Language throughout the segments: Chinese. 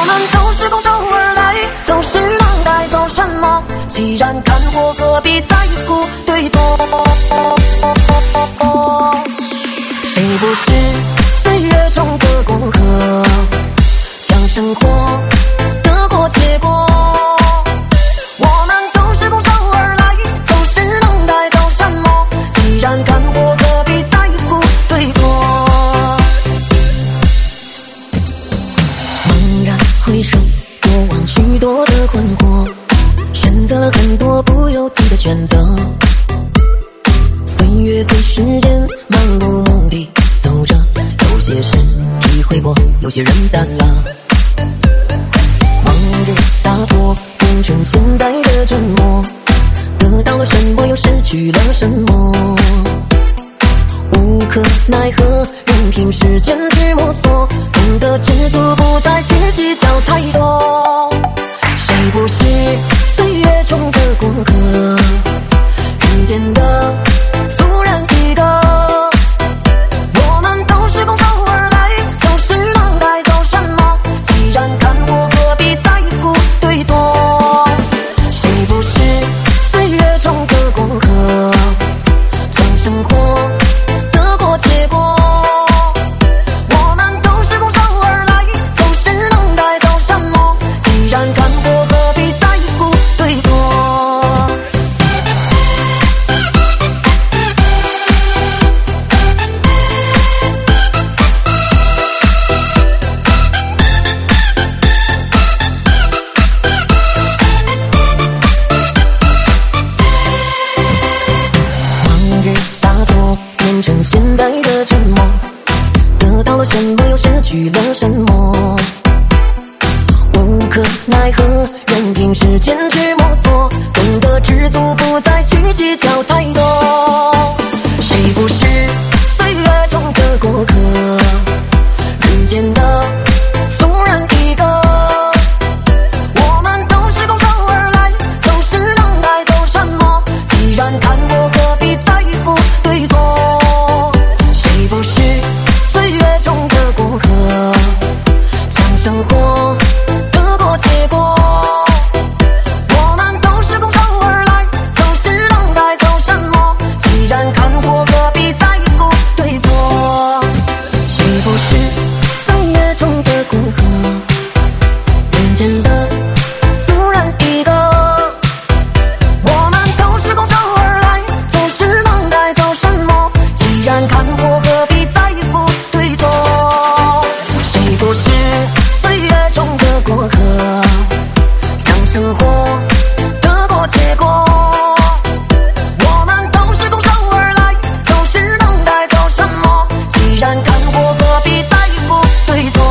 我们都是拱手而来，走是能带走什么？既然看破，何必在乎对错？谁不是岁月中的过客？将生活得过且过。我们都是拱手而来，走是能带走什么？既然看破，何必在乎对错？猛然回首，过往许多的困惑，选择了很多不由己的选择。岁月随时间漫无目的走着，有些事体会过，有些人淡了。往日洒脱变成现在的沉默，得到了什么又失去了什么？无可奈何，任凭时间去摸索，懂得知足，不再去计较太多。谁不是岁月中的过客？人间的俗人一个。我们都是拱手而来，走是能带走什么？既然看破，何必在乎对错？谁不是岁月中的过客？将生活得过且过。我们都是拱手而来，走是能带走什么？既然看破，何必在乎对错？往日洒脱变成现在的沉默，得到了什么又失去了什么？无可奈何，任凭时间去摸索，懂得知足，不再去计较太多。谁不是岁月中的过客？人间的俗人一个。我们都是拱手而来，走是能带走什么？既然看破，何必在乎对错？谁不是岁月中的过客？将生活得过且过。我们都是拱手而来，走是能带走什么？既然看破，何必在乎对错？谁不是岁月中的过客？人间的俗人一个。我们都是拱手而来，走是能带走什么？既然看破，何必在乎对错？谁不是岁月中的过客？将生活得过且过。我们都是拱手而来，走是能带走什么？既然看破，何必在乎对错？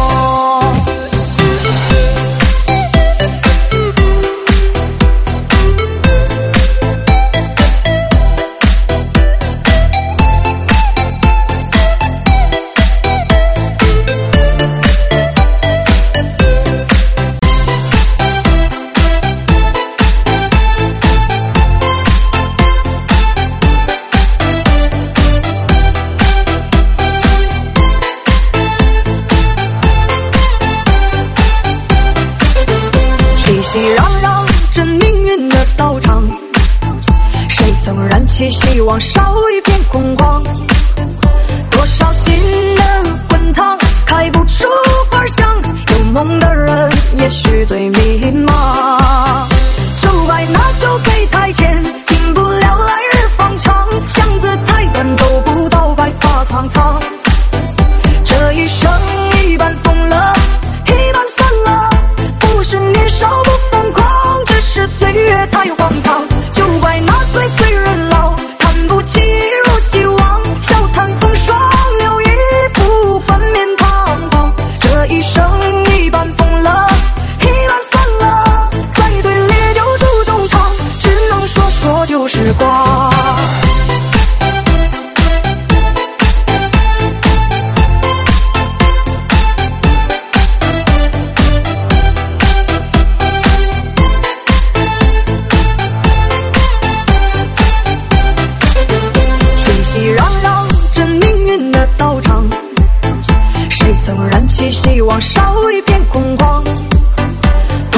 熙熙攘攘这命运的道场，谁曾燃起希望，烧一片空旷？多少心人滚烫，开不出花香，有梦的人也许最迷茫。就爱那就给台前，进不了来日方长，巷子太短，走不到白发苍苍。这一生一半疯了，一半散了，不是年少不疯狂，只是岁月太荒唐。就怪那岁岁人老，看不起一如既往，笑谈风霜，留一副冠冕堂皇。这一生一半疯了，一半散了，再对烈酒祝衷肠，只能说说旧时光。希望烧一片空旷，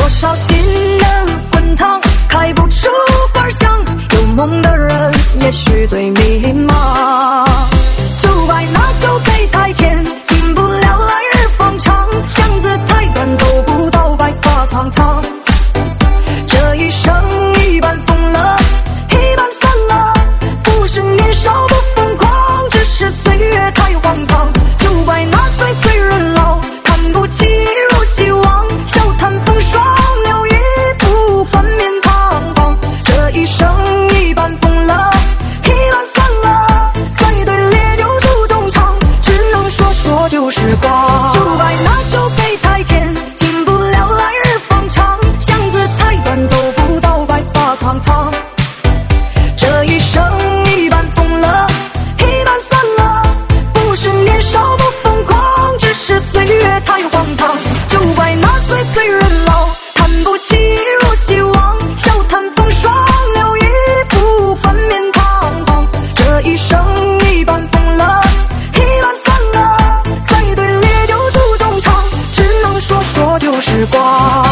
多少新人滚烫，开不出花香。有梦的人也许最迷茫。就怪那酒杯太浅，进不了来日方长。巷子太短，走不到白发苍苍。这一生一半疯了，一半散了。不是年少不疯狂，只是岁月太荒唐。就怪那岁岁人老，看不起一如既往。笑谈风霜了，一副冠冕堂皇。这一生一半疯了，一半散了。再对烈酒诉衷肠，只能说说旧时光。就怪那酒杯太浅，进不了来日方长。巷子太短，走不到白发苍苍。这一生一半疯了，一半散了。不是年少不疯狂，只是岁月太荒唐。就怪那岁岁人老，看不起一如既往。笑谈风霜了，一副冠冕堂皇。这一生一半疯了，一半散了。再对烈酒诉衷肠，只能说说旧时光。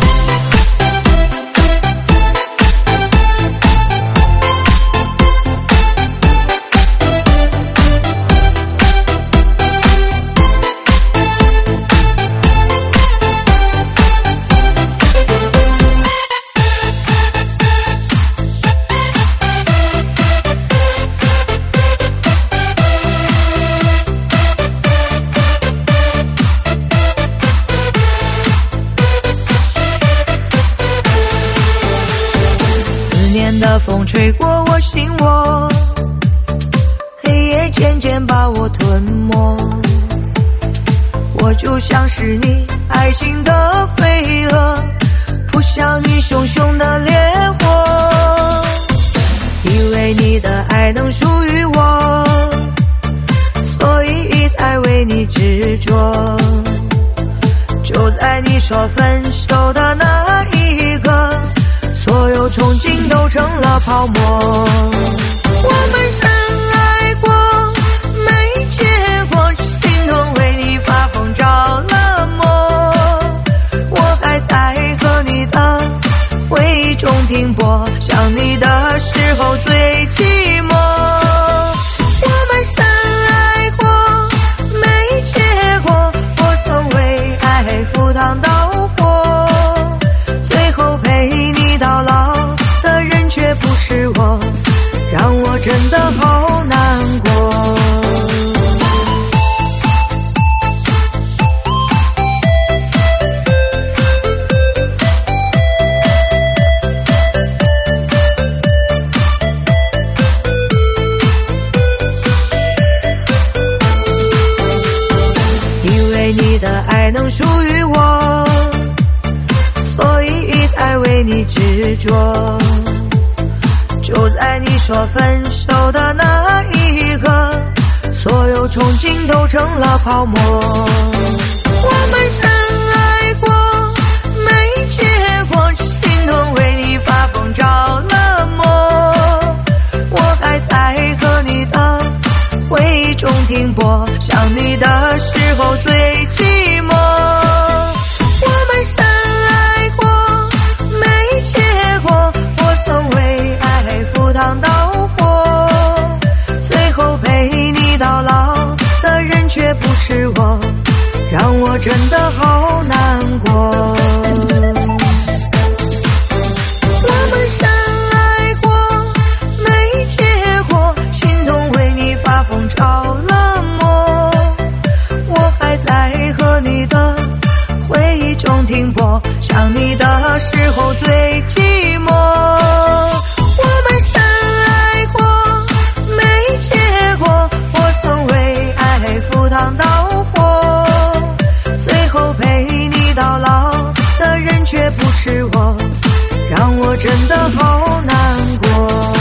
的风吹过我心窝，黑夜渐渐把我吞没。我就像是你爱情的飞蛾，扑向你熊熊的烈火。以为你的爱能属于我，所以一再为你执着。就在你说分手的那一刻，所有憧憬都成了泡沫。我们深爱过，没结果，心痛为你发疯着了魔。我还在和你的回忆中停泊，想你的时候最寂寞。我们深爱过，没结果，我曾为爱赴汤蹈火，最后陪你到老的人却不是我，让我真的好难过。以为你的爱能属于我，所以一再为你执着。就在你说分手的那一刻，所有憧憬都成了泡沫。我们深爱过，没结果，心痛为你发疯着了魔。我还在和你的回忆中停泊，想你的时候最寂寞。我们深爱过，没结果，我曾为爱赴汤蹈火，最后陪你到老的人却不是我，让我真的好难过。我们深爱过，没结果，心痛为你发疯着了魔。我还在和你的回忆中停泊，想你的时候最寂寞。我们深爱过，没结果，我曾为爱赴汤蹈火，最后陪你到老的人却不是我，让我真的好难过。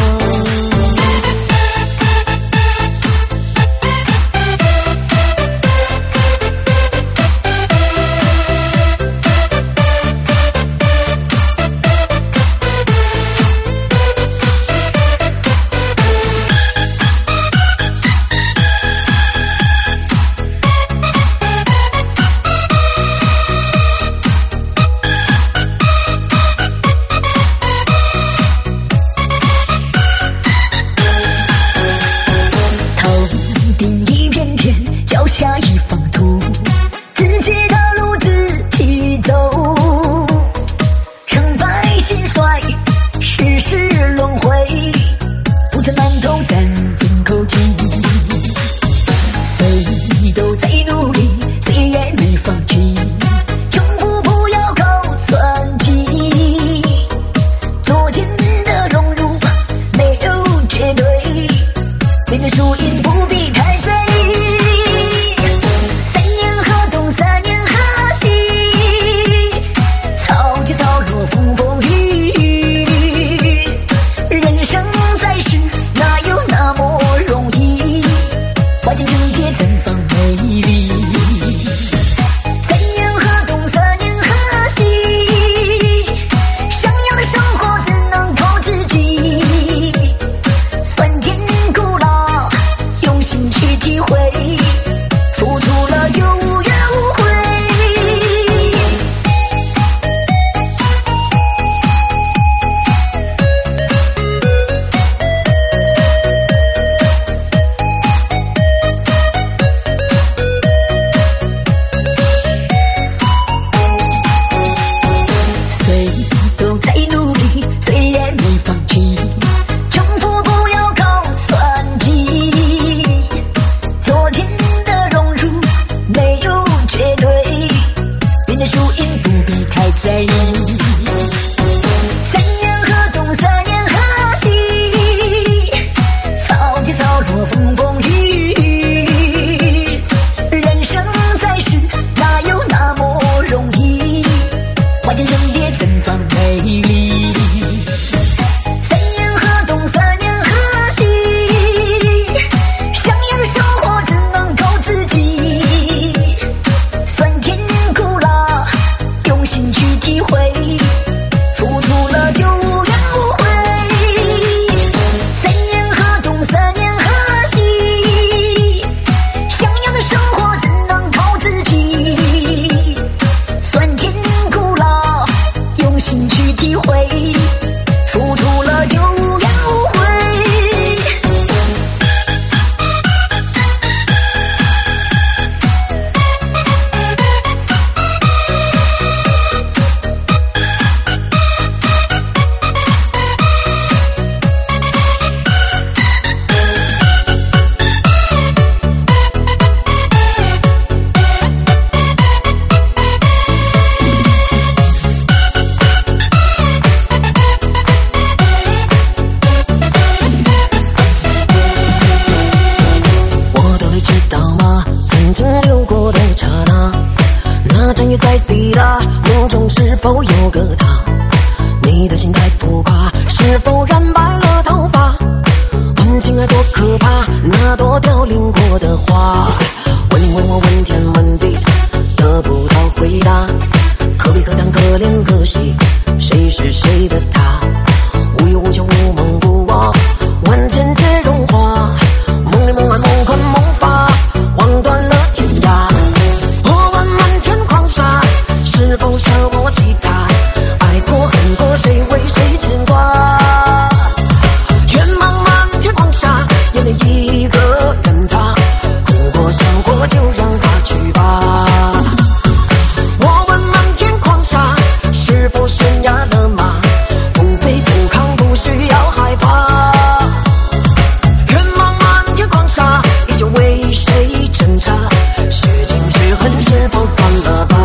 那站跃在地的梦中是否有个他？你的心太浮夸，是否染白了头发？问情爱多可怕，那朵凋零过的花。问你问我问天问地，得不到回答。可悲可叹可怜可惜，谁是谁的他？无忧无求无梦无我，万千皆荣华。梦里梦外梦困梦乏，望断了天涯。我问满天狂沙，是否舍我其他？爱过恨过，谁为谁牵挂？远茫漫天黄沙，眼泪一个人擦。哭过笑过，就让它去吧。我问漫天狂沙，是否悬崖勒马？不卑不亢，不需要害怕。远茫漫天狂沙，依旧为谁挣扎？是情是恨，是否算了吧？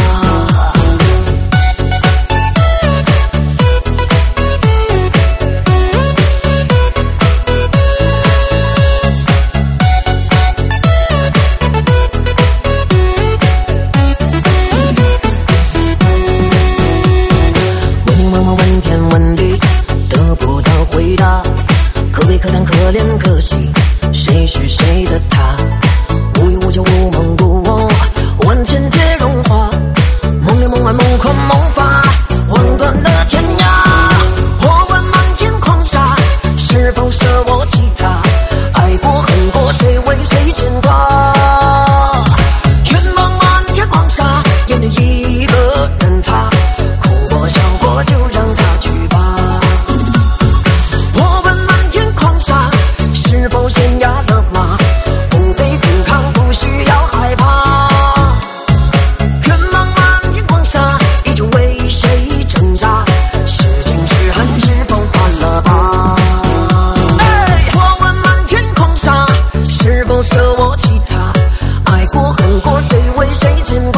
问天问地，得不到回答。可悲可叹可怜可惜，谁是谁的他？无欲无求无梦无我，万千皆荣华。梦里梦外梦困梦乏，望断了天涯。我问漫天狂沙，是否舍我其他？爱过恨过，谁为谁牵挂？远茫漫天狂沙，眼泪一个人擦。哭过笑过，就让它去吧。我问漫天狂沙，是否悬崖勒马？不卑不亢，不需要害怕。远茫漫天狂沙，依旧为谁挣扎？是情是恨，是否算了吧？我问漫天狂沙，是否舍我其他？爱过恨过，谁为谁牵挂？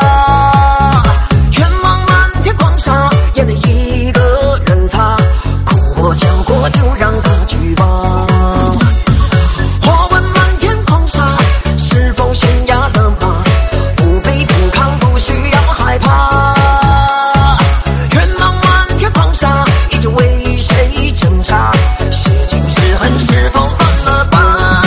远茫漫天狂沙，眼泪一个人擦。哭过笑过，就让它去吧。我问漫天狂沙，是否悬崖勒马？不卑不亢，不需要害怕。远茫漫天狂沙，依旧为谁挣扎？是情是恨，是否算了吧？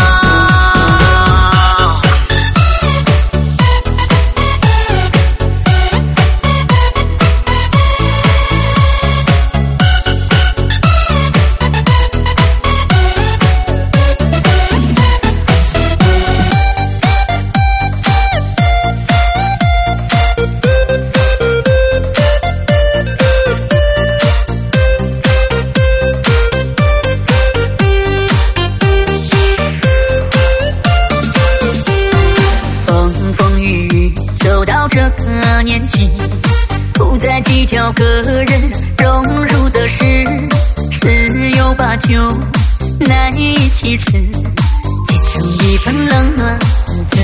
这个年纪，不再计较个人荣辱的事，十有八九难以启齿，结成一份冷暖字。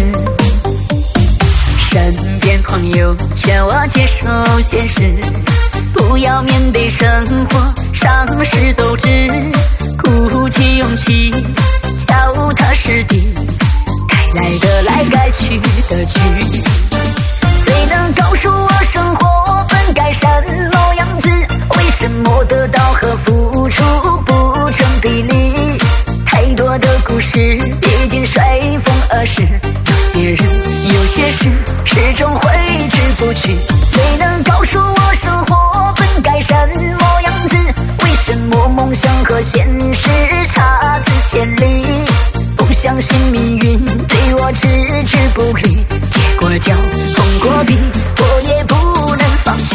身边朋友劝我接受现实，不要面对生活丧失斗志，鼓起勇气脚踏实地，该来的来，该去的去。谁能告诉我生活本该什么样子？为什么得到和付出不成比例？太多的故事已经随风而逝，有些人有些事始终挥之不去。谁能告诉我生活本该什么样子？为什么梦想和现实差之千里？不相信命运对我置之不理，跌过脚碰过壁，我也不能放弃。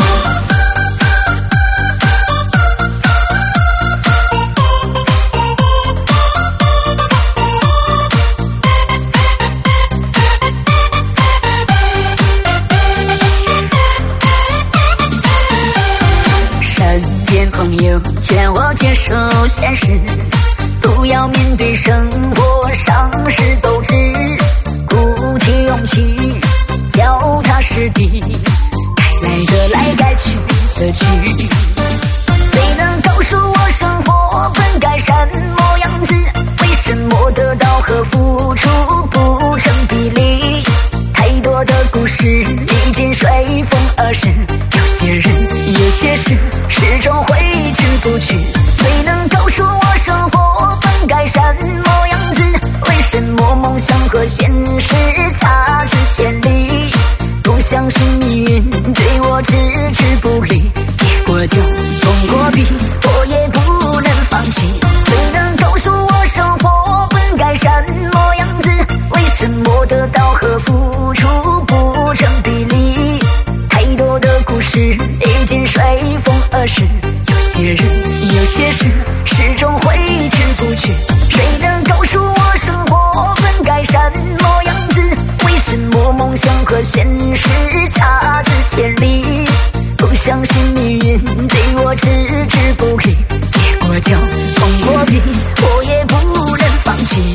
身边朋友劝我接受现实，不要面对生活丧失斗志，鼓起勇气脚踏实地，该来的来，该去的去。谁能告诉我生活本该什么样子？为什么得到和付出不成比例？太多的故事事历经水风而逝，有些人有些事始终挥之不去。谁能告诉我生活本该什么样子？为什么梦想和现实差距千里？不相信命运对我置之不理，结果就痛过笔，我也不能放弃。谁能告诉我生活本该什么样子？为什么得到和付出不成比例？太多的故事历经水风而逝，有些人有些事始终挥之不去。谁能告诉我生活本该什么样子？为什么梦想和现实差之千里？不相信命运对我置之不理，结果就痛过笔，我也不能放弃。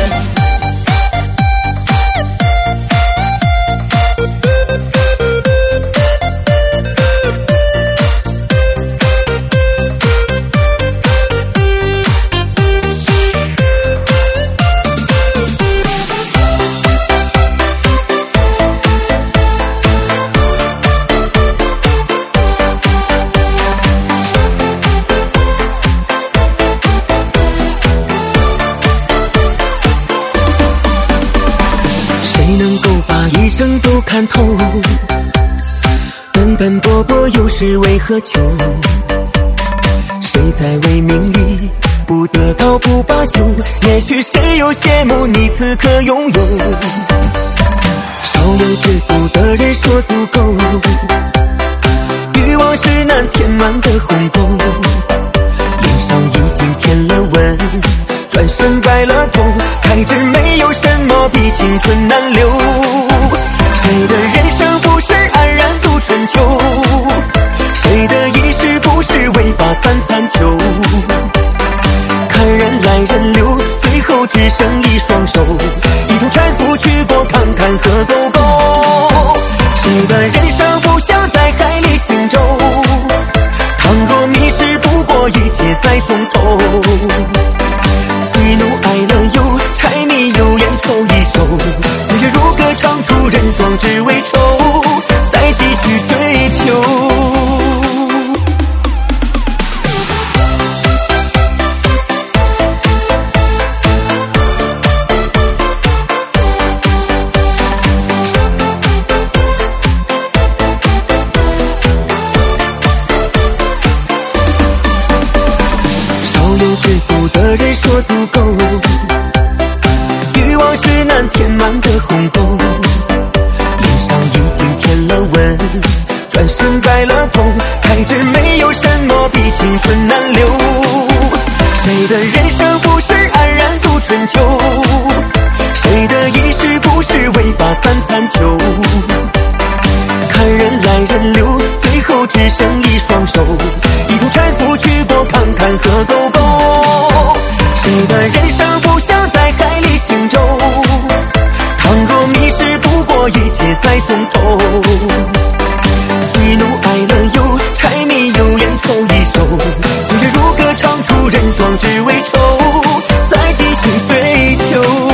一生都看透，奔奔波波又是为何求？谁在为名利不得到不罢休？也许谁又羡慕你此刻拥有。少有知足的人说足够，欲望是难填满的鸿沟。脸上已经填了纹，转身白了头，才知没有什么比青春难留。谁的人生不是安然度春秋？谁的一世不是为把三餐求？看人来人流，最后只剩一双手，一同搀扶去过坎坎和沟沟。谁的人生不想在海里行舟？倘若迷失，不过一切再从头。喜怒哀乐忧，柴米油盐凑一手，岁月如歌唱出人壮志未酬，再继续追求。知足的人说足够，欲望是难填满的鸿沟。脸上已经填了纹，转身白了头，才知没有什么比青春难留。谁的人生不是安然度春秋？谁的一世不是为把三餐求？看人来人流，最后只剩一双手，一同搀扶去过坎坎和沟沟。谁的人生不想在海里行舟？倘若迷失，不过一切再从头。喜怒哀乐忧，柴米油盐凑一手，岁月如歌唱出人壮志未酬，再继续追求。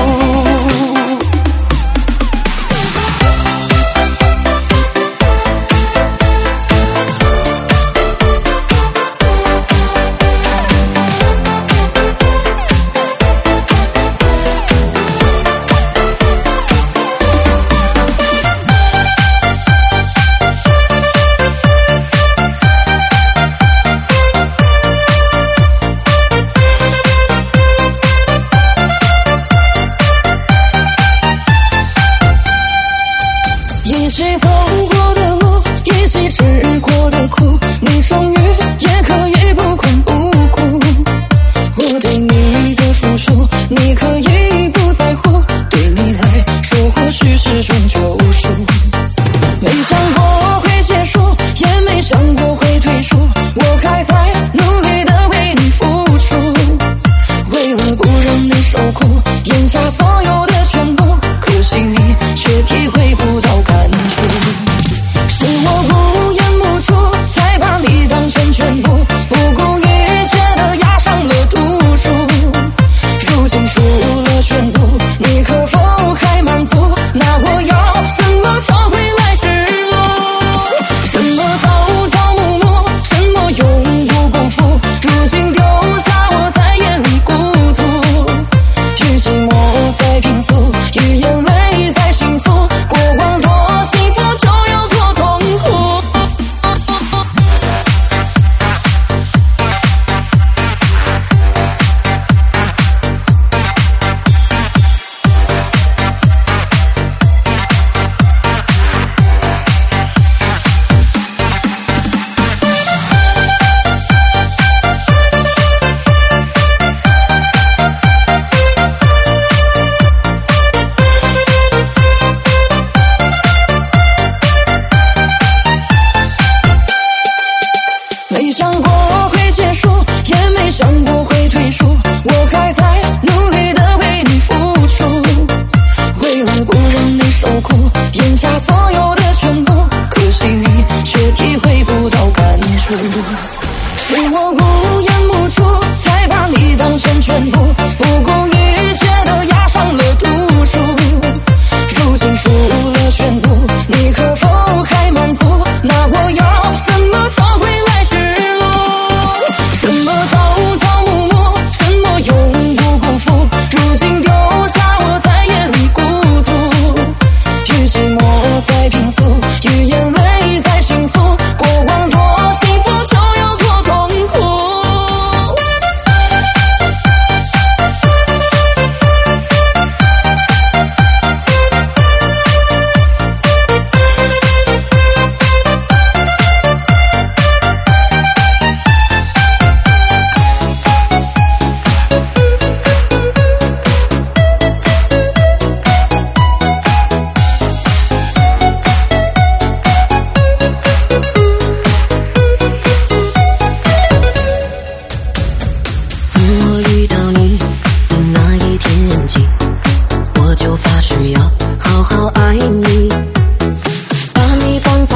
一起走过的路，一起吃过的苦，你风雨也可以不困不顾。我对你的付出，你可以不在乎，对你来说或许是种救赎。没想过会结束，也没想过会退出，我还在努力的为你付出，为了不让你受苦，咽下所有的全部，可惜你却体会不到感触。是我不言不出，才把你当成全部，不顾一切的压上了赌注。如今输了全部，你可否还满足？那我要怎么找回来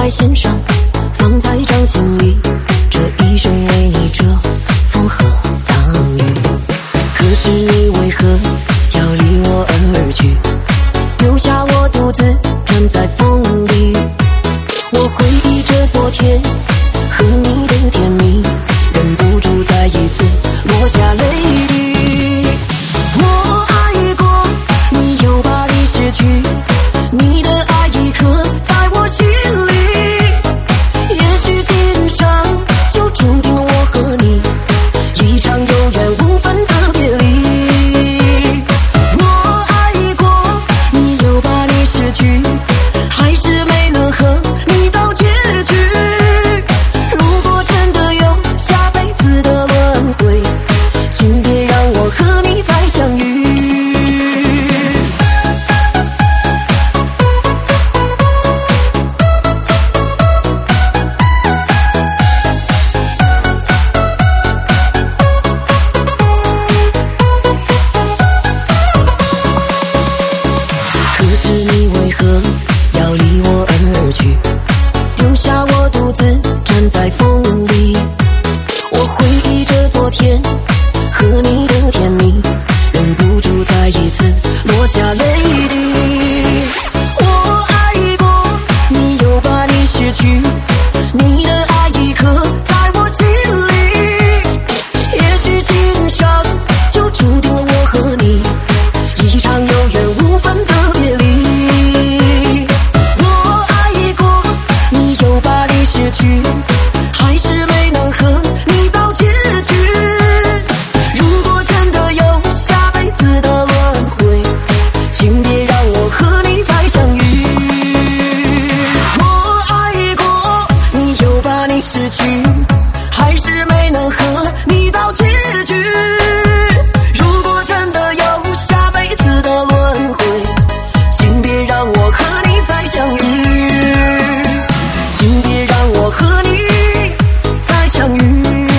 在心上，放在掌心里，这一生为你遮风和挡雨。可是你为何要离我而去，留下我独自站在风里？我回忆着昨天和你的甜蜜，忍不住再一次落下泪滴。我爱过你，又把你失去，你的爱已刻在我心里。也许今生就注定了我和你一场有缘无分的别离。我爱过你，又把你失去，还是没能和你到结局。如果真的有下辈子的轮回，请别让我和你再相遇。可是你为何要离我而去，丢下我独自站在风里？我回忆着昨天和你的甜蜜，忍不住再一次落下泪滴。我爱过你，又把你失去，你的爱已刻在我心里。也许今生就注定了我和你一场有缘无分的别离。我爱过你，又把你失去，还是没能和你到结局。如果真的有下辈子的轮回，请别让我和你再相遇。我爱过你，又把你失去，还是没能和你到结局。如果真的有下辈子的轮回，请别让我和你再相遇，请别让我和你再相遇。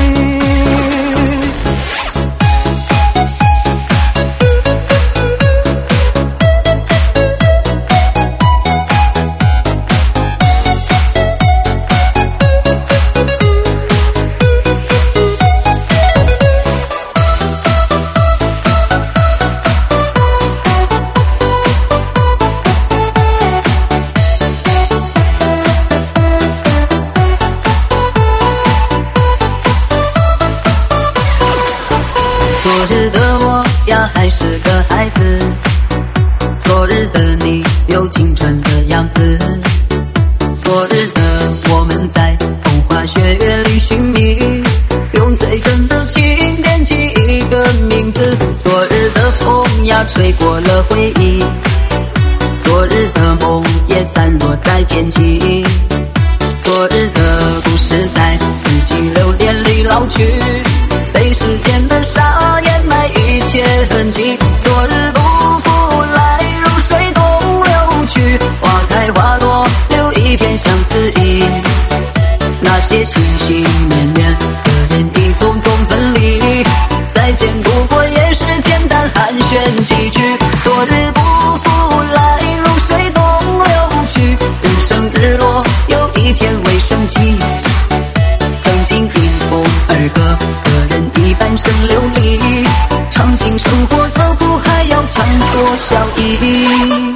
昨日的我呀还是个孩子，昨日的你有青春的样子，昨日的我们在风花雪月里寻觅，用最真的情惦记一个名字。昨日的风呀吹过了回忆，昨日的梦也散落在天际，昨日的故事在四季流年里老去，被时间的沙掩埋一切痕迹。昨日不复来，如水东流去，花开花落，留一片相思意。那些心心念念的人已匆匆分离，再见不过也是简单寒暄几句。昨日不复来，如水东流去，日升日落，有一天未升起。曾经迎风而歌的人已半生流离，尝尽生活的苦，还要强作笑意。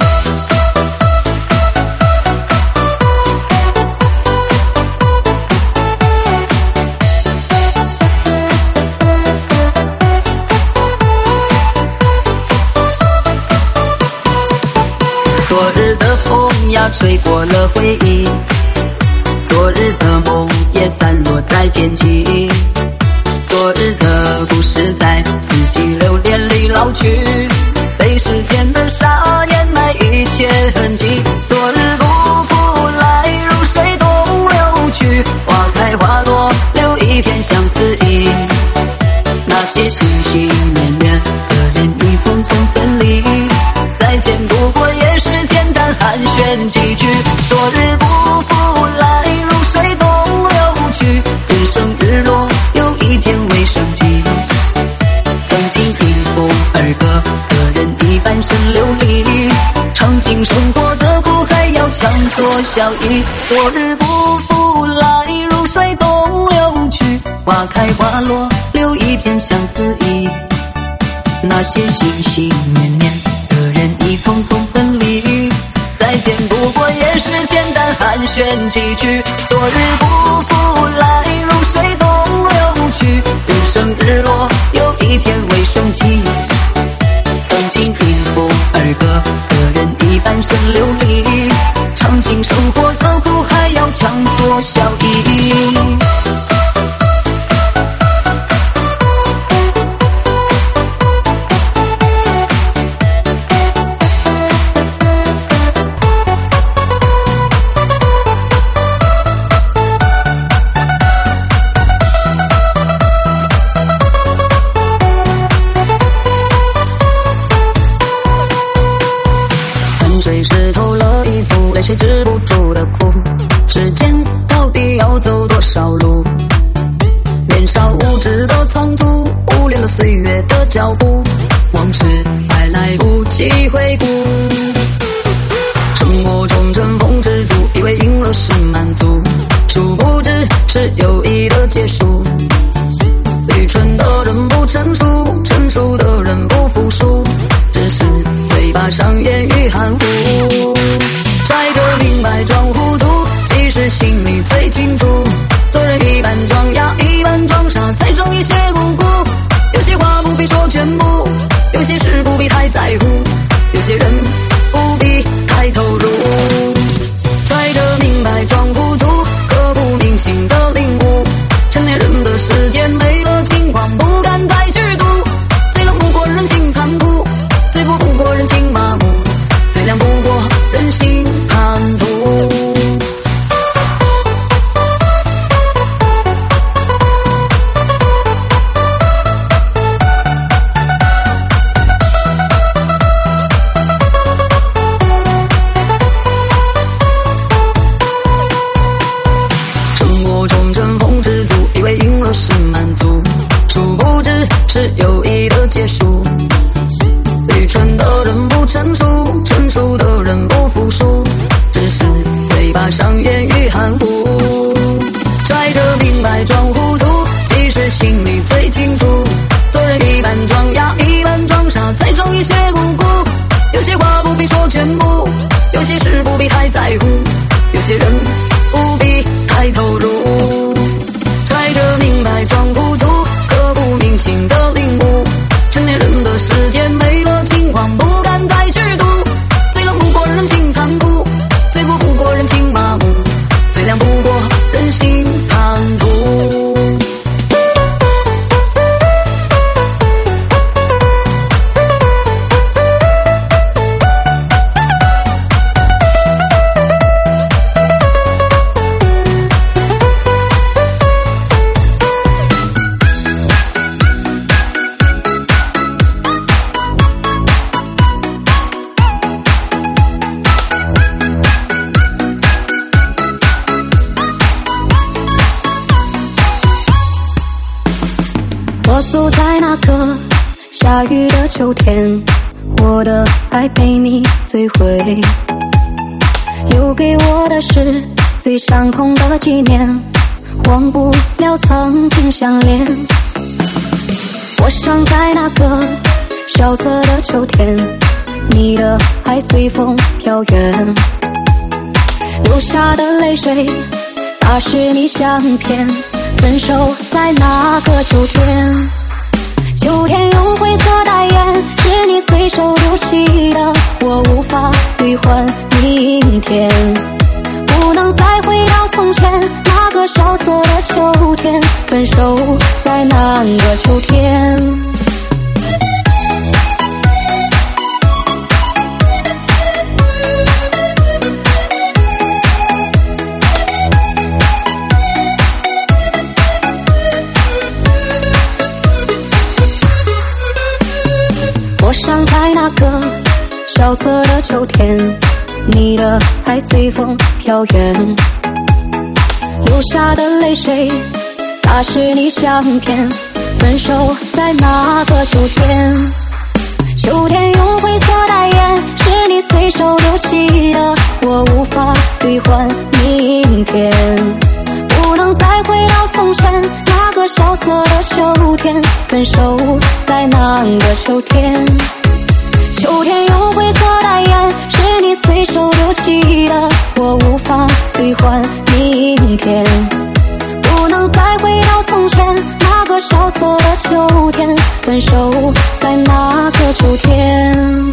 昨日的风呀吹过了回忆，昨日的梦也散落在天际，昨日的故事在四季流年里老去，被时间的沙掩埋一切痕迹。昨日不复来，如水东流去，花开花落，留一片相思意。那些心心念念的人已匆匆分离，再见不过也是简单寒暄几句。昨日不复来，如水东流去，日升日落，有一天未升起。曾经迎风而歌的人已半生流离，尝尽生活的苦，还要强作笑意。昨日不复来，如水东流去。花开花落，留一片相思意。那些心心念念的人，已匆匆分离。再见不过也是简单寒暄几句。昨日不复来，如水东流去。日升日落，有一天未升起。曾经因风而歌的人，已半生流离。尝尽生活的苦，还要强作笑意。泪水止不住的哭，时间到底要走多少路？年少无知的仓促，忽略了岁月的脚步，往事还来不及回顾。生活中争风吃醋，以为赢了是满足，殊不知是友谊的结束。愚蠢的人不成熟，成熟的人不服输，只是嘴巴上言语含糊。揣着明白装糊涂，其实心里最清楚。做人一半装哑，一半装傻，再装一些无辜。有些话不必说全部，有些事不必太在乎，有些人不必太投入。揣着明白装糊涂，刻骨铭心的领悟。成年人的世界没了轻狂，不敢再去赌。最冷不过人情残酷，最不过人情麻木，最凉不过人心贪图。生活中争风吃醋，以为赢了是满足，殊不知是友谊的结束。愚蠢的人不成熟，成熟的人不服输，只是嘴巴上言语含糊。揣着明白装糊涂，其实心里最清楚。做人一半装哑，一半装傻，再装一些无辜。有些话不必说全部，有些事不必太在乎，有些人不必太投入。揣着明白装糊涂，刻骨铭心的领悟。成年人的世界没了轻狂，不敢再去赌。最冷不过人情残酷，最不过人情麻木，最凉不过人心贪图。 我走在那个下雨的秋天，我的爱被你摧毁，留给我的是最伤痛的纪念，忘不了曾经相恋。我想在那个萧瑟的秋天，你的爱随风飘远，流下的泪水打湿你相片，分手在那个秋天。秋天用灰色代言，是你随手丢弃的，我无法兑换明天。不能再回到从前那个萧瑟的秋天，分手在那个秋天。我想在那个萧瑟的秋天，你的爱随风飘远，流下的泪水打湿你相片，分手在那个秋天。秋天用灰色代言，是你随手丢弃的，我无法兑换明天。不能再回到从前那个萧瑟的秋天，分手在那个秋天。秋天有灰色代言，是你随手丢弃的，我无法兑换明天。不能再回到从前那个萧瑟的秋天，分手在那个秋天。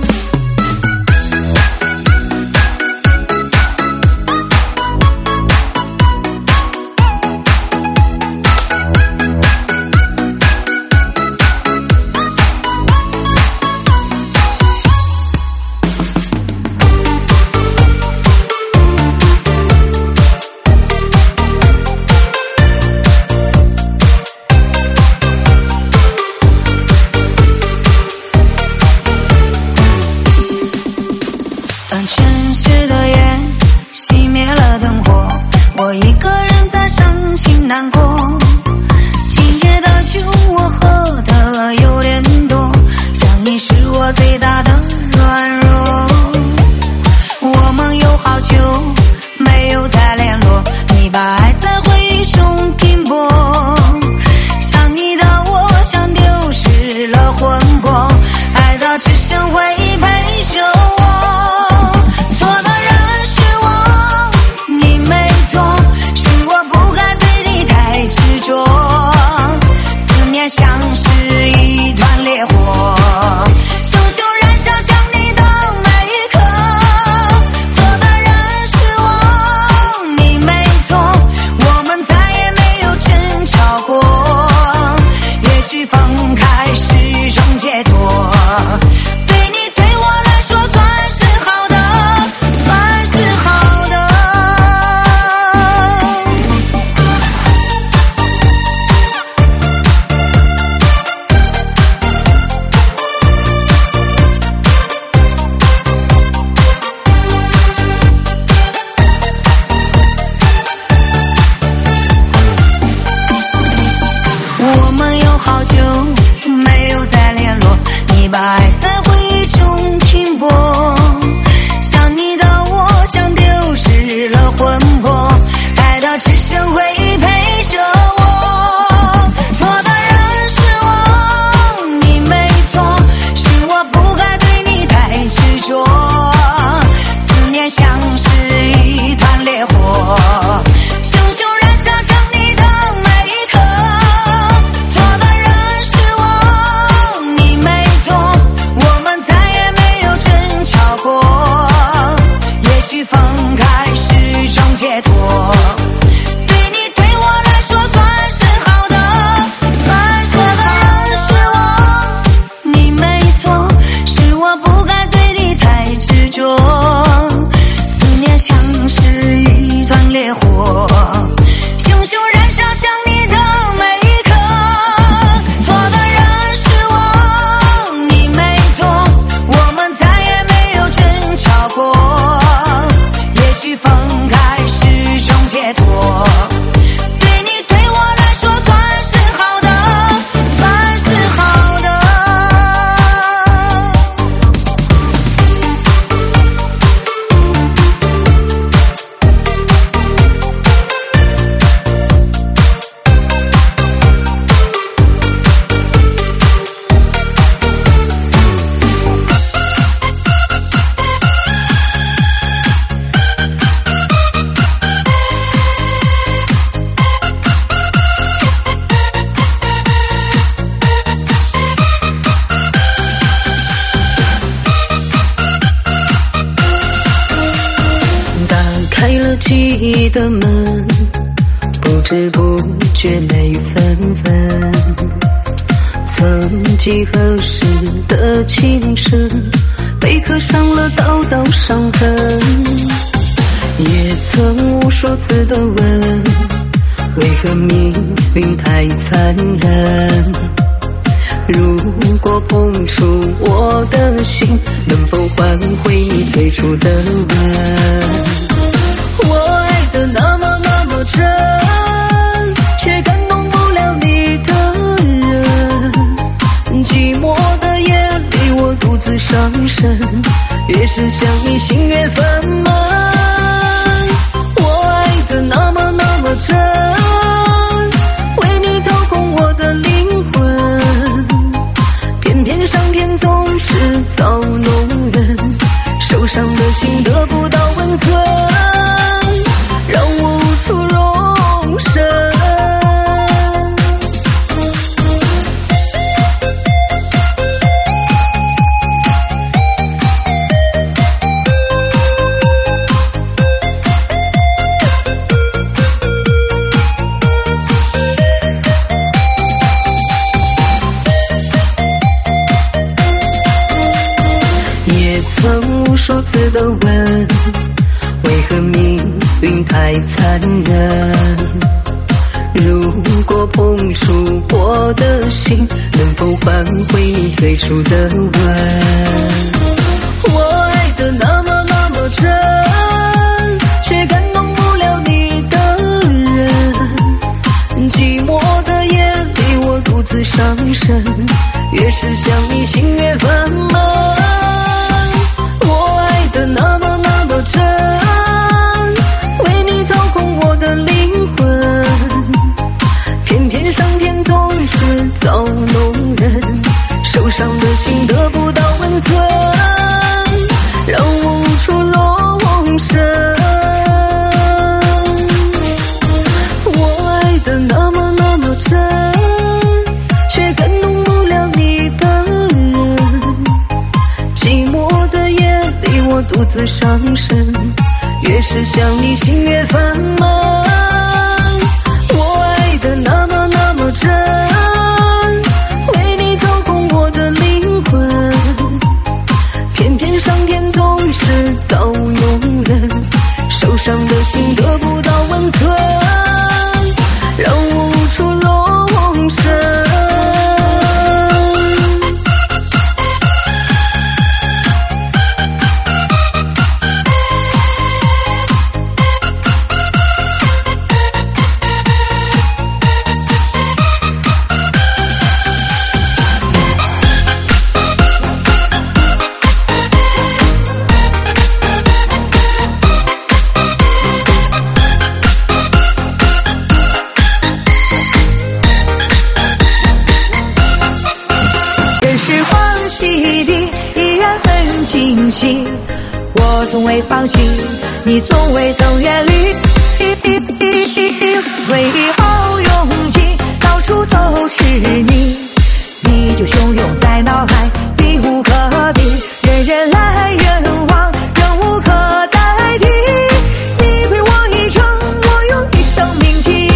记忆的门，不知不觉泪纷纷。曾几何时的情深，被刻上了道道伤痕。也曾无数次的问，为何命运太残忍？如果碰触我的心，能否换回你最初的吻？我爱的那么那么真，却感动不了你的人。寂寞的夜里我独自伤神，越是是想你心悦分满。我爱的那么那么真，为你掏空我的灵魂，偏偏上天总是造弄人，受伤的心得不到温存，让我无处容身。无数次的问，为何命运太残忍？如果碰触我的心，能否换回你最初的吻？我爱的那么那么真，却感动不了你的人。寂寞的夜里，我独自伤神，越是想你，心越烦闷。那么那么真，为你掏空我的灵魂，偏偏上天总是造弄人，受伤的心得不到温存，让我无处容身。我爱的那么那么真，却感动不了你的人。寂寞的夜里，我独自伤神，越是想你，心越烦闷。我爱的那么那么真，为你掏空我的灵魂，偏偏上天总是造弄人，受伤的心得不到温存，让我无处容身。 我从未放弃，你从未曾远离，为后拥挤，到处都是你，你就汹涌在脑海，避无可避，人人来人往，人无可代替，你陪我一程，我用一生铭记。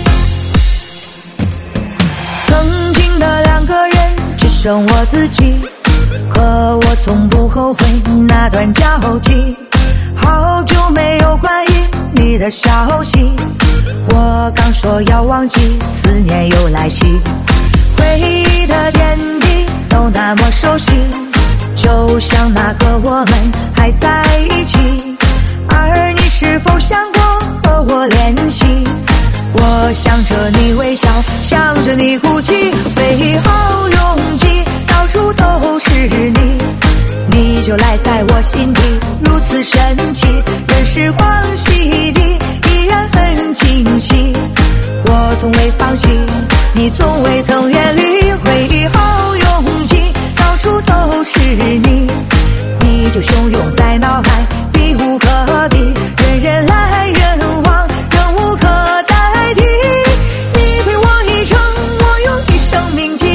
曾经的两个人，只剩我自己，可我从不后悔那段交集。好久没有关于你的消息，我刚说要忘记，思念又来袭。回忆的点滴都那么熟悉，就像那个我们还在一起。而你是否想过和我联系？我想着你微笑，想着你哭泣，背后拥挤，到处都是你，你就赖在我心底，如此神奇。任时光洗涤，依然很清晰。我从未放弃，你从未曾远离，回后拥挤，到处都是你，你就汹涌在脑海，避无可避，人人来人往，人无可代替，你陪我一程，我用一生铭记。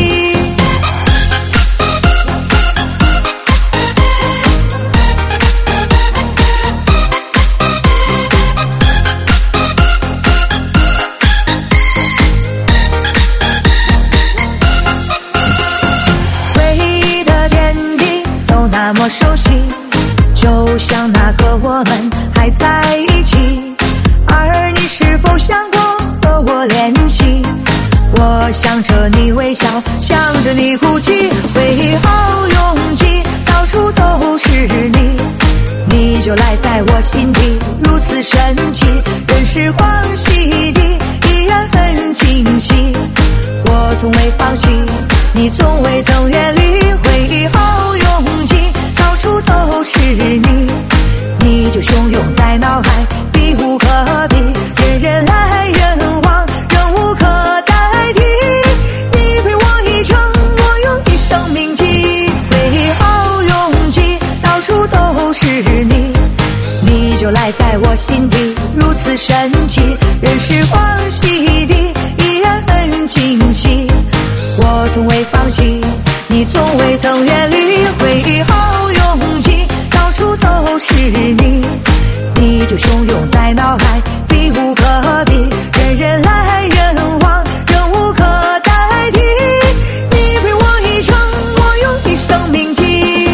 那么熟悉，就像那个我们还在一起。而你是否想过和我联系？我想着你微笑，想着你哭泣，背后拥挤，到处都是你，你就赖在我心底，如此神奇。任时光洗涤，依然很清晰。我从未放弃，你从未曾远离，回后拥挤，到处都是你，你就汹涌在脑海，避无可避，人来人往，人无可代替。你陪我一程，我用一生铭记，挥毫永记，到处都是你，你就赖在我心底，如此神奇，任时光洗涤，依然很惊喜。我从未放弃，你从未曾远离，挥毫永记，到处都是你，你就汹涌在脑海，避无可避，人来人往，人无可代替。你陪我一程，我用一生铭记。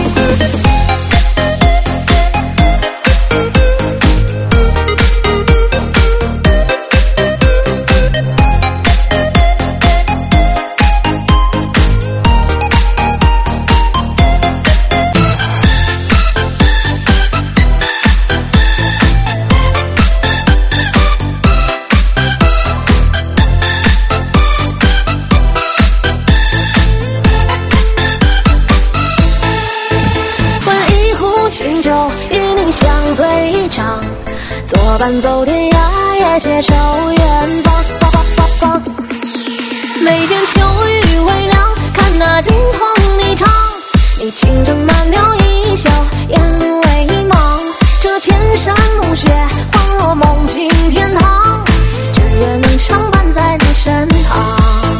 作伴走天涯，也携手远方。眉间秋雨微凉，看那惊鸿一场。你清蒸满了一笑，眼微茫。这千山暮雪，恍若梦境天堂。只愿能常伴在你身旁。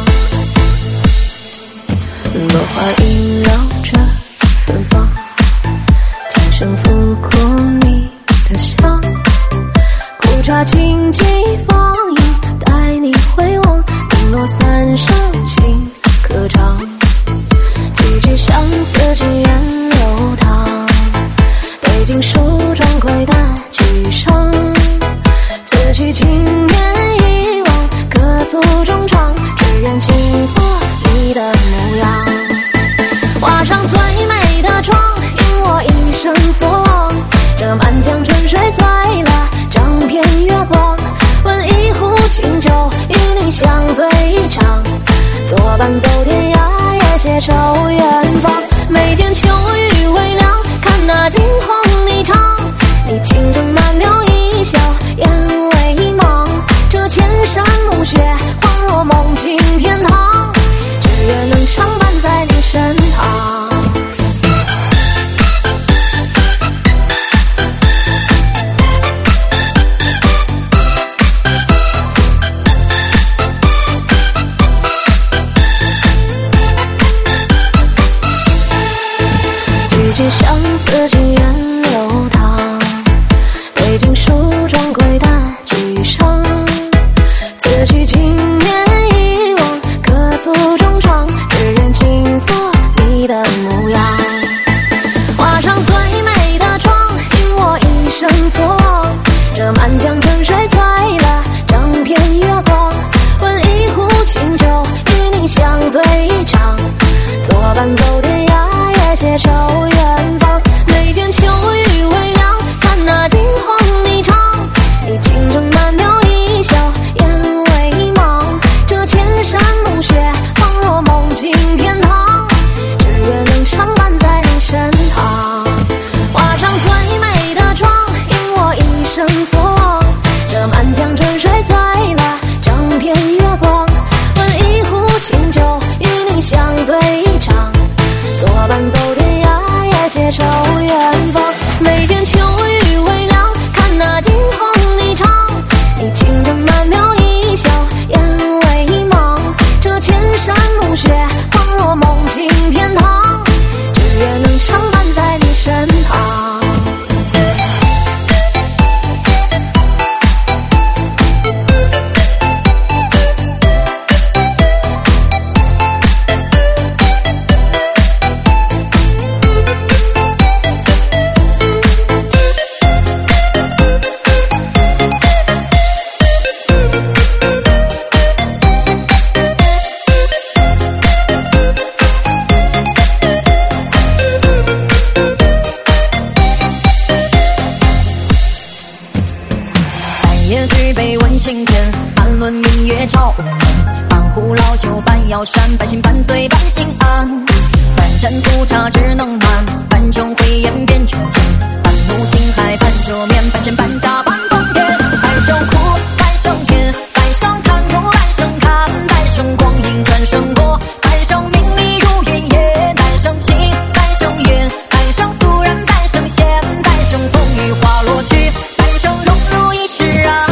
落花萦绕着芬芳，轻声拂过你的香。苦茶轻击放映，带你回望，灯落三生情可长。几句相思几人流淌，对镜梳妆归淡举上。此去经年遗忘，各诉衷肠，只愿轻拂你的模样。画上最美的妆，引我一生所望。这满江春水醉了整片月光，温一壶清酒，与你相醉一场。作伴走天涯，也携手远方。眉间秋雨微凉，看那惊鸿一场。你清蒸满了一笑，眼微茫。这千山暮雪，恍若梦境天堂。只愿能常伴在你身旁。几句相思几人流淌，对镜梳妆归淡举上。此去经年遗忘，各诉衷肠，只愿轻拂你的模样。画上最美的妆，引我一生所望。这满江春水醉了整片月光，温一壶清酒，与你相醉一场。作伴走天涯，也携手远方。眉间秋雨微凉，看那惊鸿一场。你清蒸满了一笑，眼微茫。这千山暮雪，恍若梦境天堂。只愿能常伴在你身旁。画上最美的妆，引我一生所望。这满江春水醉了整片月光，温一壶清酒，与你相醉一场。作伴走天涯，也携手远方。眉间秋雨微凉，看那惊鸿一场。你清蒸满了一笑，眼微茫。这千山暮雪，恍若梦境天堂。只愿能常伴在你身旁。 夜举杯问青天，半轮明月照无眠。半壶老酒半摇扇，半醒半醉半醒安。半盏苦茶只能暖，半琼灰烟变琼间。 怒星海半遮面，半真半假半疯癫。半生苦，半生甜，半生看破，半生看，半生光阴转瞬过，半生名利如云烟，半生情，半生缘，半生俗人，半生仙，半生风雨花落去，半生荣辱一世啊。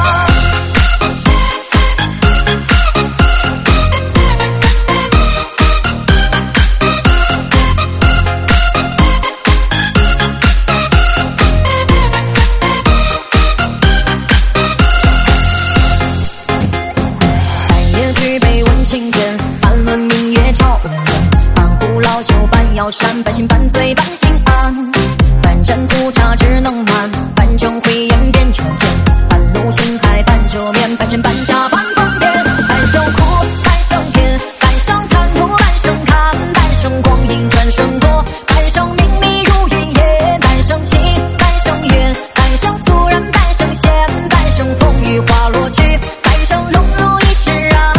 山半心半醉半心安，半真粗茶只能慢，半睁慧眼变穷见，半怒星海半遮面，半真半假半疯癫。半生苦，半生甜，半生看破，半生看，半生光阴转瞬过，半生名利如云烟，半生情，半生缘，半生俗人，半生仙，半生风雨花落去，半生荣辱一世啊。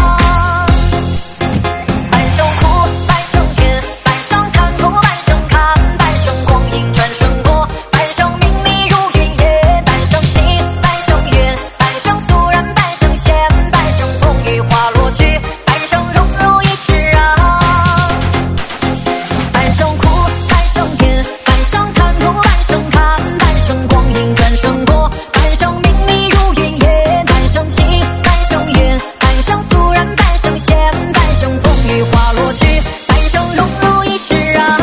半生苦，半生甜，半生看破，半生看，半生光阴转瞬过，半生名利如云烟，半生情，半生缘，半生俗人，半生仙，半生风雨花落去，半生荣辱一世啊。半生苦，半生甜，半生看破，半生看，半生光阴转瞬过，半生名利如云烟，半生情，半生缘，半生俗人，半生仙，半生风雨花落去，半生荣辱一世啊。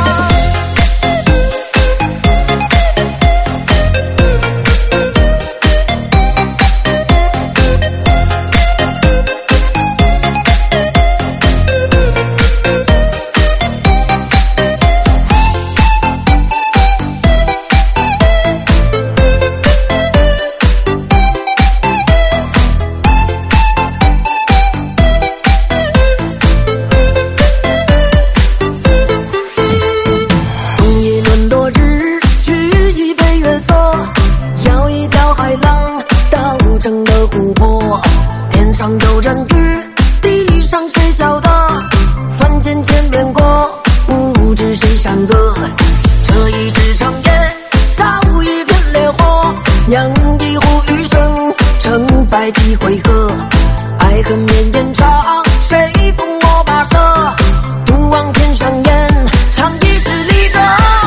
风一轮落日，取一杯月色，摇一条海浪，倒成了湖泊。天上有人语，地上谁晓得？凡间见面过，不知谁善恶。这一支长烟，烧一片烈火，酿一壶余生，成百几回合。爱恨绵延长，谁共我跋涉？独望天上烟，唱一支离歌。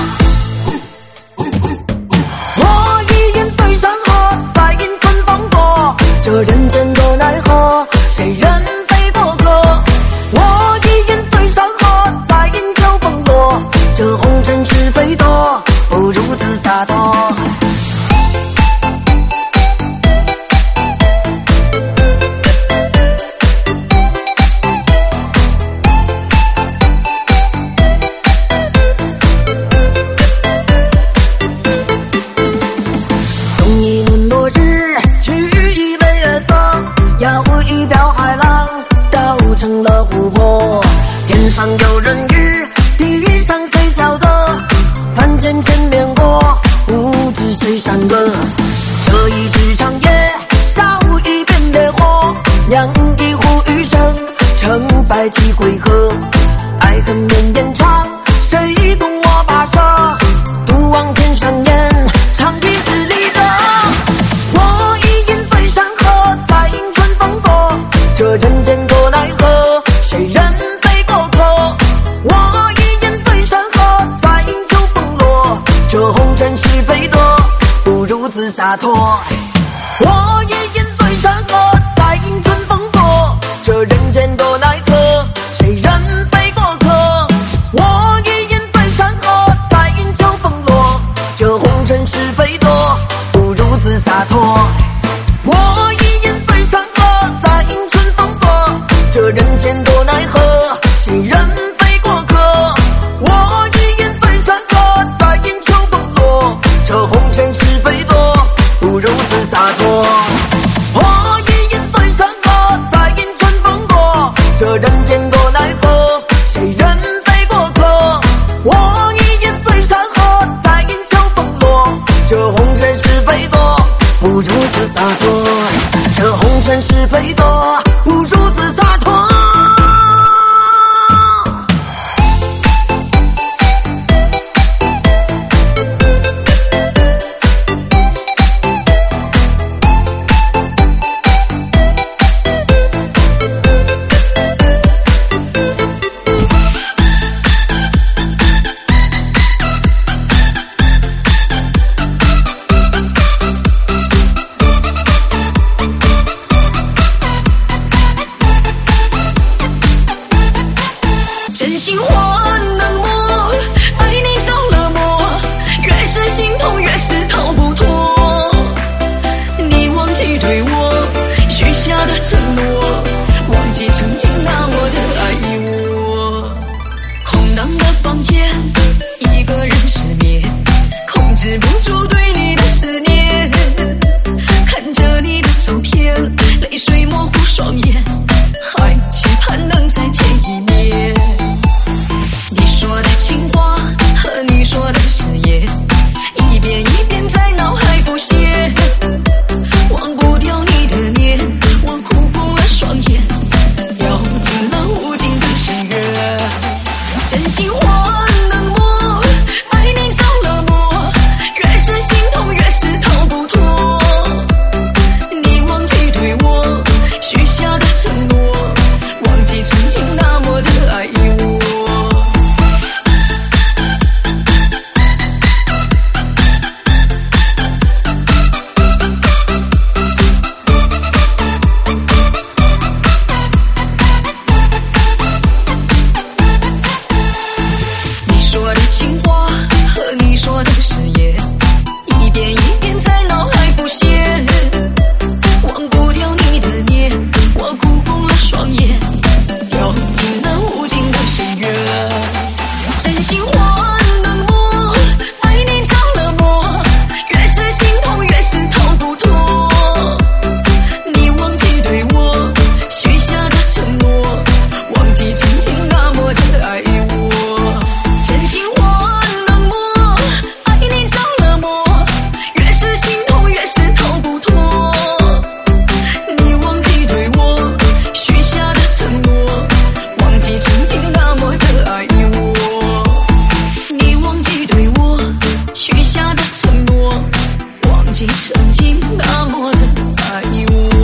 我一饮醉山河，再饮春风过。这人间的奈何，谁人非过客？我一饮醉山河，再饮秋风落。这红尘是非多，不如自洒脱。东一轮落日，取一杯月色，摇一瓢海浪，倒成了湖泊。天上有人语，地上谁晓得？凡间见面过，不知谁善恶。这一支长夜，烧一片烈火，酿一壶余生，成百几回合。爱恨绵延长，谁共我跋涉？独望天上烟，唱一支离歌。我一饮醉山河，再饮春风过。这人间多奈何，谁人非过客？我一饮醉山河，再饮秋风落。这红尘是非多，不如自洒脱。我一饮醉山河，再饮春风过。这人间多奈何，谁人非过客？我一饮醉山河，再饮秋风落。这红尘是非多，不如自洒脱。我一饮醉山河，再饮春风过。这人间多奈何，谁人非过客？我一饮醉山河，再饮秋风落。这红尘是非多，不如自洒脱。我一饮醉山河，再饮春风过。这人间多奈何，谁人非过客？我一饮醉山河，再饮秋风落。这红尘是非多，不如自洒脱。这红尘是非多，不如自洒脱。 的承诺，忘记曾经那么的爱我。空荡的房间，一个人失眠，控制不住对你的思念，看着你的照片，泪水模糊双眼，还期盼能再见一面。你说的情话和你说的誓言，一遍一遍在脑海浮现，忘不掉你的脸，我哭红了双眼，掉进了无尽的深渊。真心话冷漠，爱你着了魔，越是心痛越是逃不脱。你忘记对我许下的承诺，忘记曾经那么的爱我。你说的情话和你说的誓言，一遍一遍在脑海浮现，忘不掉你的脸，我哭红了双眼，掉进了无尽的深渊。真心话冷漠，爱你着了魔，越是心痛越是逃不脱。你忘记对我许下的承诺，忘记曾经那么的爱我。真心话冷漠，爱你着了魔，越是心痛越是逃不脱。你忘记对我许下的承诺，忘记曾经那么的爱我。你忘记对我许下的承诺，忘记曾经那么的爱我。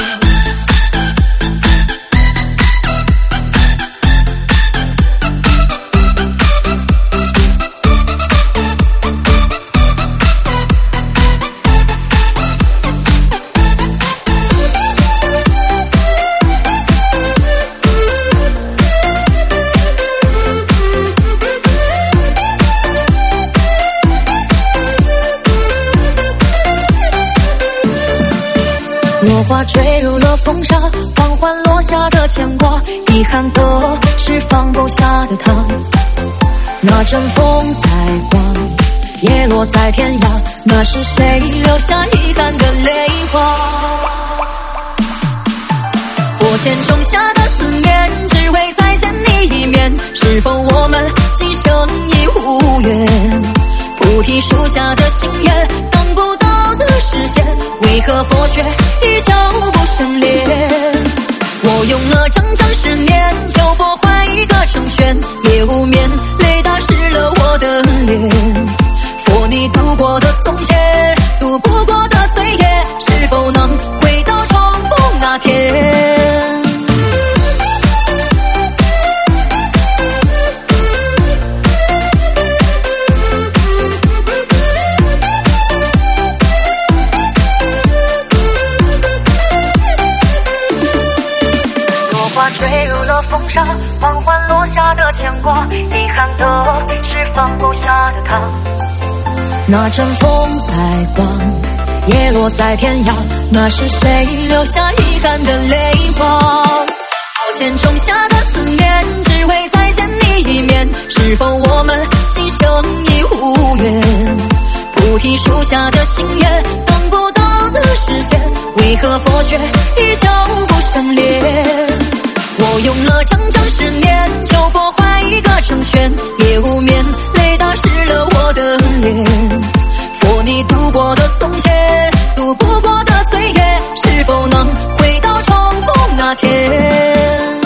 落花坠入了风沙，缓缓落下的牵挂，遗憾的是放不下的他。那阵风在刮，叶落在天涯，那是谁留下遗憾的泪花？火箭种下的思念，只为再见你一面，是否我们今生已无缘？菩提树下的心愿，等不到的实现，为何佛却依旧不相恋？我用了整整10年，就破坏一个成全，也无眠，泪打湿了我的脸。佛你度过的从前，度不过的岁月，是否能回到重逢那天？坠入了风沙，缓缓落下的牵挂，遗憾的是放不下的他。那阵风在刮，叶落在天涯，那是谁留下遗憾的泪花？佛前种下的思念，只为再见你一面，是否我们今生已无缘？菩提树下的心愿，等不到的实现，为何佛却依旧不相恋？我用了整整10年，就破坏一个成全，也无眠，泪打湿了我的脸。佛你度过的从前，度不过的岁月，是否能回到重逢那天？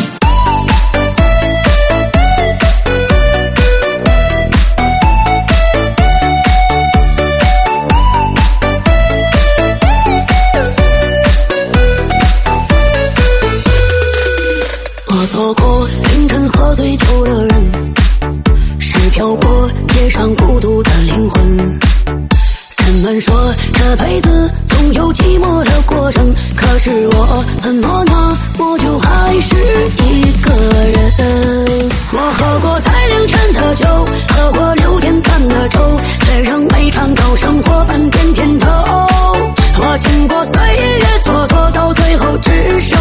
我走过凌晨喝醉酒的人，是漂泊街上孤独的灵魂。人们说这辈子总有寂寞的过程，可是我怎么那么久还是一个人？我喝过再凌晨的酒，喝过6点半的粥，却仍未尝到生活半点甜头。我经过岁月蹉跎，到最后只剩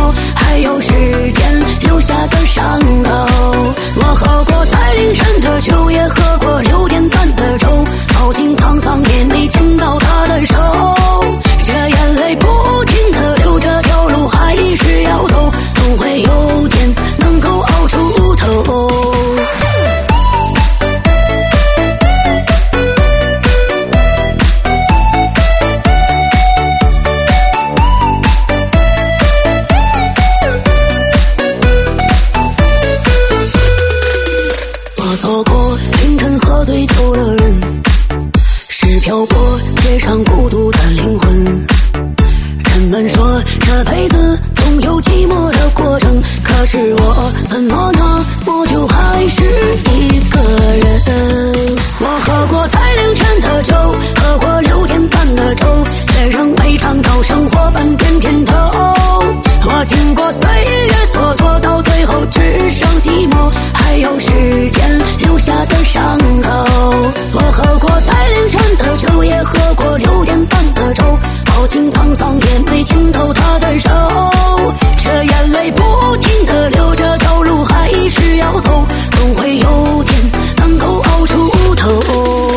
寞，还有时间留下的伤口。我喝过在凌晨的酒，也喝过6点半的粥，饱经沧桑也没见到他的手。这眼泪不停地流，这条路还是要走，总会有天能够熬出头。我走过凌晨喝醉酒的人，是漂泊街上孤独的灵魂。人们说这辈子总有寂寞的过程，可是我怎么那么就还是一个人。我喝过在凌晨的酒，喝过6点半的粥，却仍未尝到生活半点甜头。我经过岁月蹉跎，到最后只剩寂寞，还有时间留下的伤口。我喝过在凌晨的酒，也喝过6点半的粥，饱经沧桑也没见到他的手。这眼泪不停地流，这条路还是要走，总会有天能够熬出头。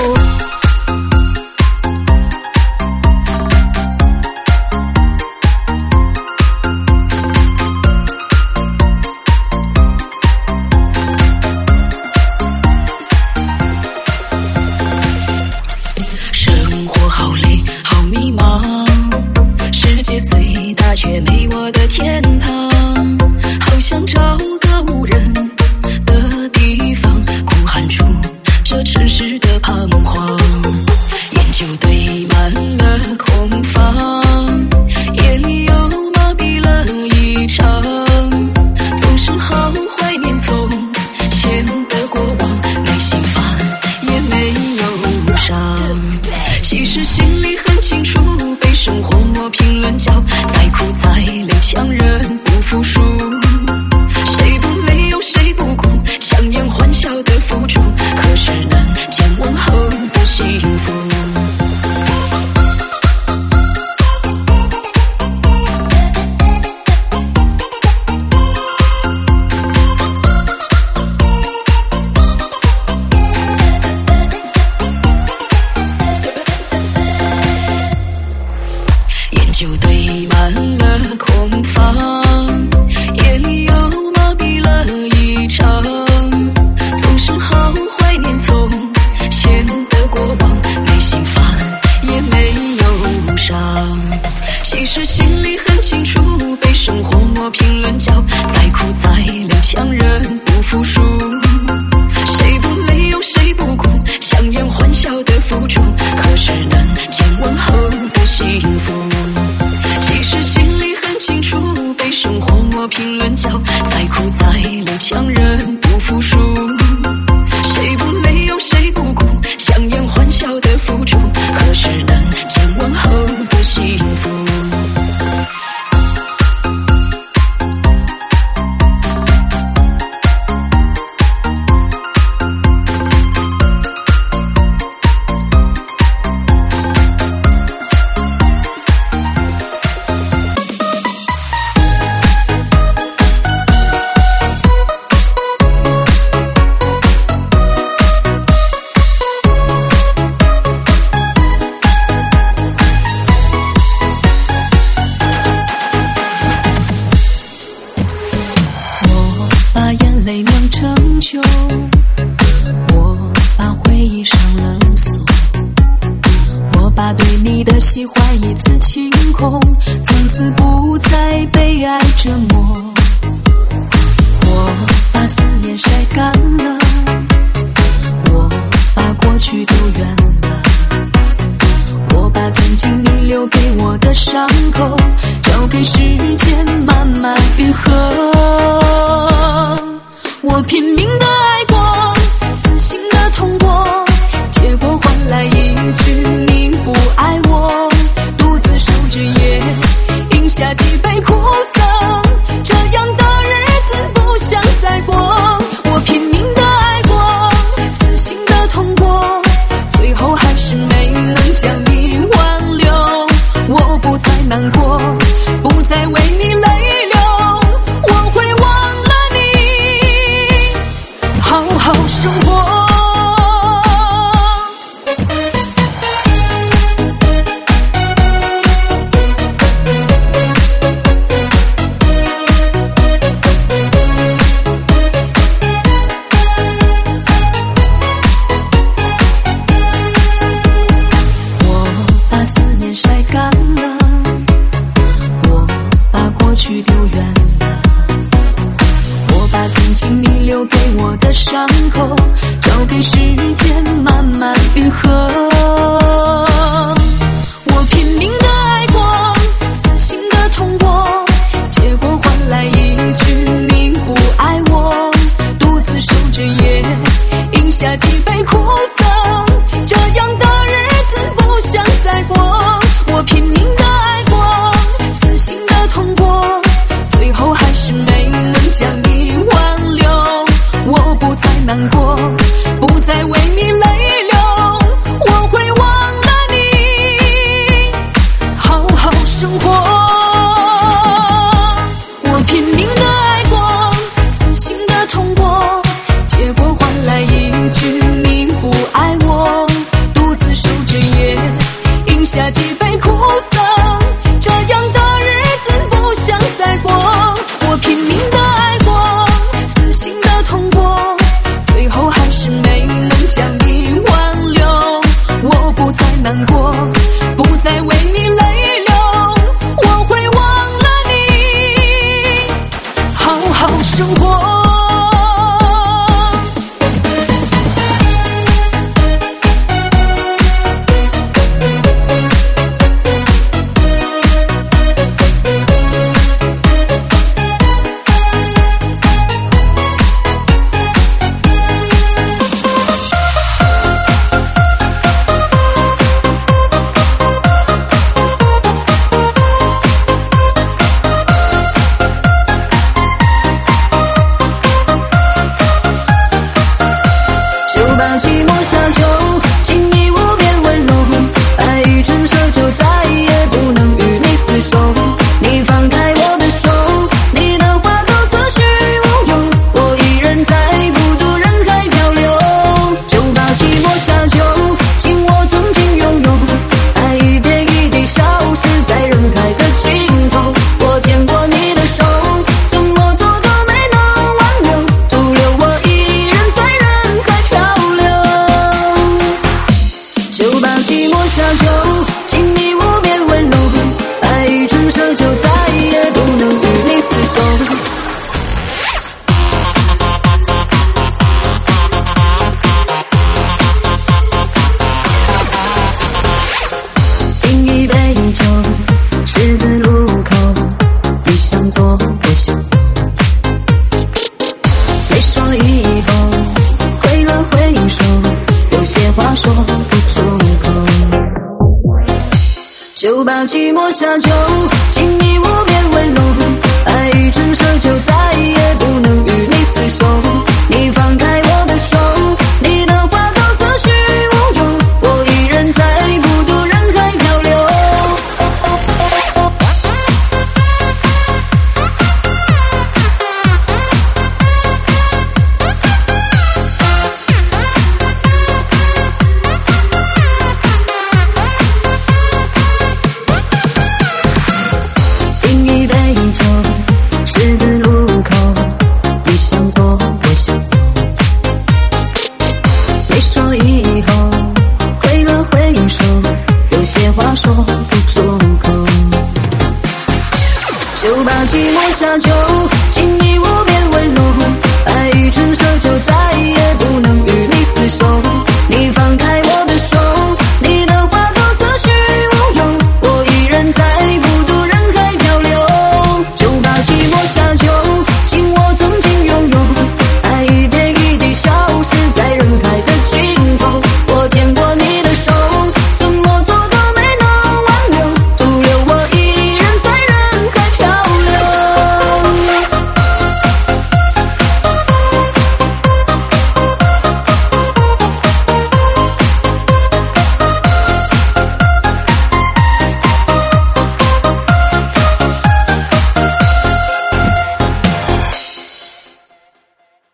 却没我的天堂，好想找个无人的地方，哭喊出这城市的彷徨。眼就堆满了空房，夜里又麻痹了一场，总是好怀念从前的过往，没心烦也没忧伤。其实心里很清楚，被生活磨平棱角，再苦再累强忍不服输，谁不累有谁不顾，强颜欢笑的付出，可是能见往后的幸福。就堆满了空房，夜里又麻痹了一场，总是好怀念从前的过往，没心烦也没忧伤。其实心里很清楚，被生活磨平棱角，再苦再累强忍不服输，谁不累有谁不顾，强颜欢笑的付出，可是能见往后的幸福。其实心里很清楚，被生活磨平棱角，再苦再累强忍不服输，谁不累有谁不顾，强颜欢笑的付出，可是能见往后的幸福。喜欢一次清空，从此不再被爱折磨。我把思念晒干了，我把过去都圆了，我把曾经你留给我的伤口交给时间慢慢愈合。我拼命的爱过，死心的痛过，结果换来一句你不爱我，独自守着夜，饮下几杯苦涩，这样的日子不想再过。我拼命的爱过，死心的痛过，最后还是没能将你挽留。我不再难过，不再为你泪流， 留给我的伤口，交给时间慢慢愈合。我拼命的爱过，死心的痛过，结果换来一句你不爱我，独自守着夜，饮下几杯苦涩，这样的日子不想再过。我拼命的爱过，死心的痛过，最后还是没能将你挽留。我不再难过，不再为你泪流，我会忘了你，好好生活。我拼命的爱过，死心的痛过，结果换来一句你不爱我，独自守着夜，饮下几杯苦涩，这样的日子不想再过。我拼命的爱过，死心的痛过，最后还是没能将你挽留。我不再难过，不再为你泪流，我会忘了你，好好生活。 寂寞下酒，情义无边温柔，爱已成奢求，再也不能与你厮守。你放开我的手，你的话都子虚乌有，我一人在孤独人海漂流。就把寂寞下酒，情我曾经拥有，爱一点一滴消失在人海的尽头。我牵过你的手，怎么做都没能挽留，徒留我一人在人海漂流。就把寂寞下酒，情义无边温柔，爱已成奢求，再也不能与你厮守。饮一杯酒，十字路口，你想做我想，没说以后，挥了挥手，有些话说不出口。就把寂寞下酒，情义无边温柔，爱已成奢求，再也不能与你厮守。你放开我的手，你的话都子虚乌有，我一人在孤独人海漂流。饮一杯酒，十字路口，你想做我想，没说以后，挥了挥手，有些话说不出口。就把寂寞下酒，情义无边温柔，爱已成奢求，再也不能与你厮守。你放